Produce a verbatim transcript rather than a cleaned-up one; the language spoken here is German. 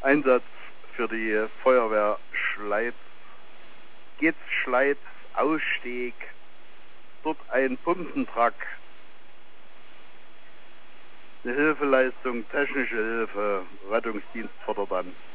Einsatz für die Feuerwehr Schleiz. Gitz, Schleiz, Ausstieg, dort ein Pumpentruck. Eine Hilfeleistung, technische Hilfe, Rettungsdienst fordert an.